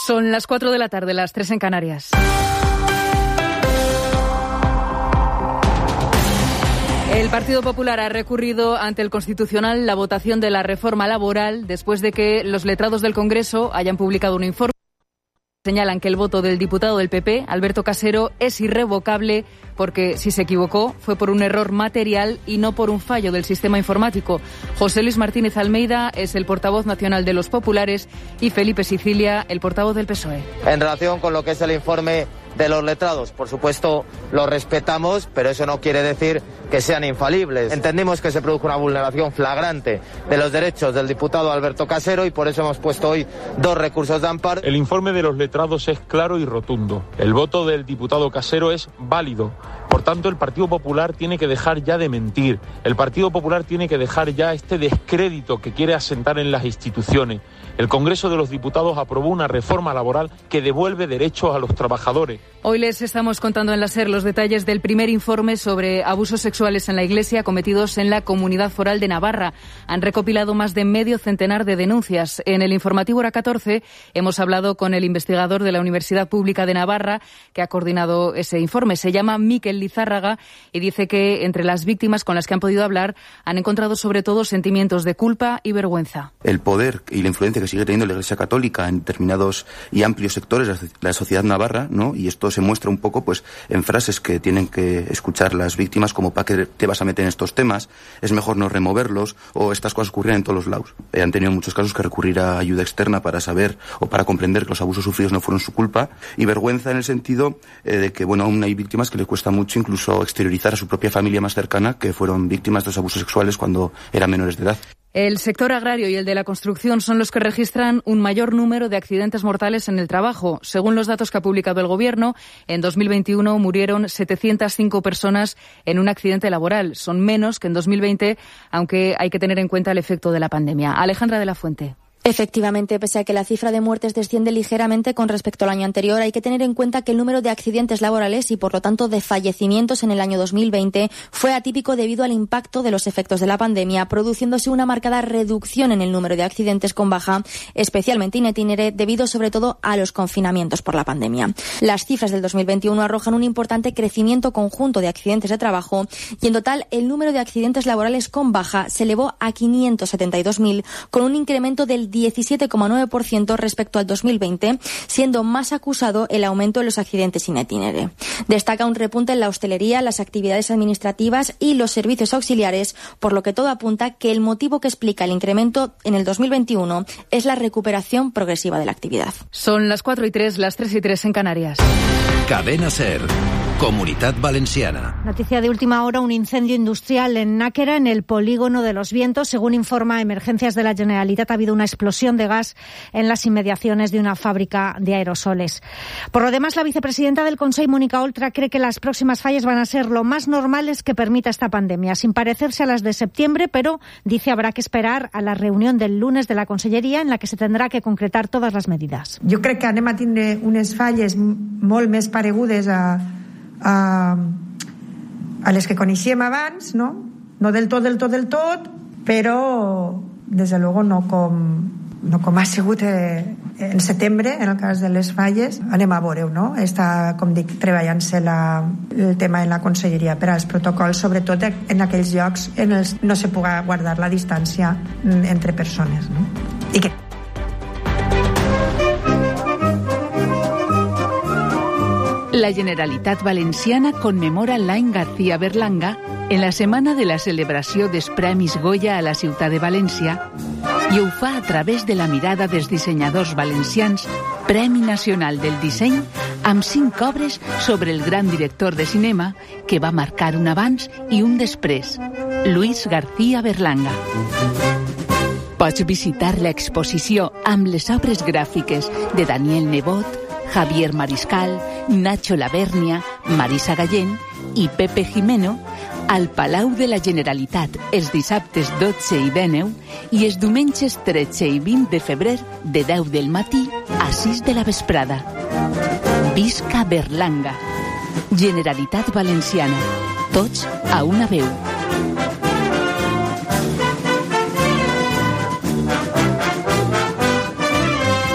Son las 4 de la tarde, las 3 en Canarias. El Partido Popular ha recurrido ante el Constitucional la votación de la reforma laboral después de que los letrados del Congreso hayan publicado un informe. Señalan que el voto del diputado del PP, Alberto Casero, es irrevocable porque si se equivocó fue por un error material y no por un fallo del sistema informático. José Luis Martínez Almeida es el portavoz nacional de los populares y Felipe Sicilia, el portavoz del PSOE. En relación con lo que es el informe de los letrados, por supuesto lo respetamos, pero eso no quiere decir que sean infalibles. Entendimos que se produjo una vulneración flagrante de los derechos del diputado Alberto Casero y por eso hemos puesto hoy 2 recursos de amparo. El informe de los letrados es claro y rotundo. El voto del diputado Casero es válido. Por tanto, el Partido Popular tiene que dejar ya de mentir. El Partido Popular tiene que dejar ya este descrédito que quiere asentar en las instituciones. El Congreso de los Diputados aprobó una reforma laboral que devuelve derechos a los trabajadores. Hoy les estamos contando en la SER los detalles del primer informe sobre abusos sexuales en la Iglesia cometidos en la Comunidad Foral de Navarra. Han recopilado más de medio centenar de denuncias. En el informativo Hora 14 hemos hablado con el investigador de la Universidad Pública de Navarra que ha coordinado ese informe. Se llama Mikel Lizárraga y dice que entre las víctimas con las que han podido hablar han encontrado sobre todo sentimientos de culpa y vergüenza. El poder y la influencia que sigue teniendo la Iglesia Católica en determinados y amplios sectores de la sociedad navarra, ¿no? Y esto se muestra un poco pues en frases que tienen que escuchar las víctimas como ¿para qué te vas a meter en estos temas? Es mejor no removerlos, o estas cosas ocurrían en todos los lados. Han tenido en muchos casos que recurrir a ayuda externa para saber o para comprender que los abusos sufridos no fueron su culpa, y vergüenza en el sentido de que bueno, aún hay víctimas que les cuesta mucho incluso exteriorizar a su propia familia más cercana que fueron víctimas de los abusos sexuales cuando eran menores de edad. El sector agrario y el de la construcción son los que registran un mayor número de accidentes mortales en el trabajo. Según los datos que ha publicado el Gobierno, en 2021 murieron 705 personas en un accidente laboral. Son menos que en 2020, aunque hay que tener en cuenta el efecto de la pandemia. Alejandra de la Fuente. Efectivamente, pese a que la cifra de muertes desciende ligeramente con respecto al año anterior, hay que tener en cuenta que el número de accidentes laborales y, por lo tanto, de fallecimientos en el año 2020 fue atípico debido al impacto de los efectos de la pandemia, produciéndose una marcada reducción en el número de accidentes con baja, especialmente in itinere, debido sobre todo a los confinamientos por la pandemia. Las cifras del 2021 arrojan un importante crecimiento conjunto de accidentes de trabajo y, en total, el número de accidentes laborales con baja se elevó a 572.000, con un incremento del 17,9% respecto al 2020, siendo más acusado el aumento de los accidentes in itinere. Destaca un repunte en la hostelería, las actividades administrativas y los servicios auxiliares, por lo que todo apunta que el motivo que explica el incremento en el 2021 es la recuperación progresiva de la actividad. Son las 4:03, las 3:03 en Canarias. Cadena SER. Comunitat Valenciana. Noticia de última hora, un incendio industrial en Náquera, en el polígono de Los Vientos. Según informa Emergencias de la Generalitat, ha habido una explosión de gas en las inmediaciones de una fábrica de aerosoles. Por lo demás, la vicepresidenta del Consell, Mónica Oltra, cree que las próximas fallas van a ser lo más normales que permita esta pandemia, sin parecerse a las de septiembre, pero dice habrá que esperar a la reunión del lunes de la Conselleria, en la que se tendrá que concretar todas las medidas. Jo crec que anem a tindre unes falles molt més paregudes a les que coneixíem abans, no? No del tot, però desde luego no com ha sigut en setembre, en el cas de les falles. Anem a veure-ho, no? Està, com dic, treballant-se el tema en la Conselleria per als protocols, sobretot en aquells llocs en els no se puga guardar la distància entre persones, no? I que La Generalitat Valenciana conmemora l'any García Berlanga en la setmana de la celebració dels Premis Goya a la ciutat de València i ho fa a través de la mirada dels dissenyadors valencians, Premi Nacional del Disseny, amb 5 obres sobre el gran director de cinema que va marcar un abans i un després, Luis García Berlanga. Pots visitar l'exposició amb les obres gràfiques de Daniel Nebot, Javier Mariscal, Nacho Lavernia, Marisa Gallén i Pepe Jimeno al Palau de la Generalitat els dissabtes 12 i 19 i els diumenges 13 i 20 de febrer de 10 del matí a 6 de la vesprada. Visca Berlanga. Generalitat Valenciana. Tots a una veu.